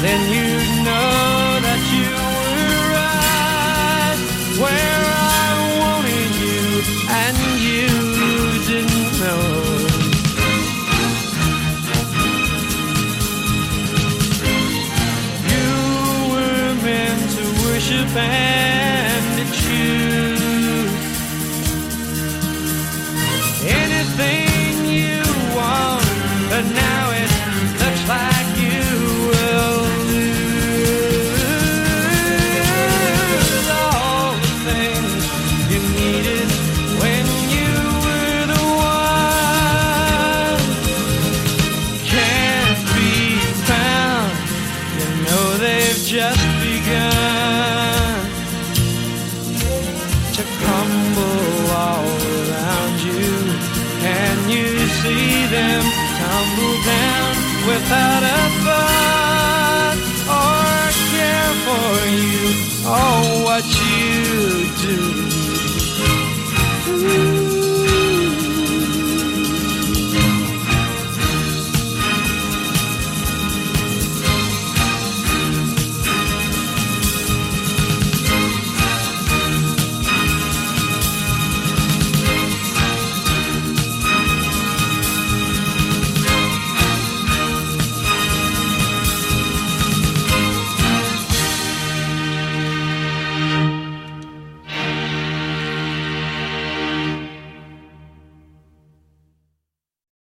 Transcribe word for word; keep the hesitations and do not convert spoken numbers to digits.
then you know that you were right where I wanted you, and you didn't know. You were meant to worship and to choose anything you want, but now it looks like you will lose all the things you needed when you were the one. Can't be found, you know they've just begun to crumble all around you. Can you see them tumble down without a thought or care for you? Oh, what you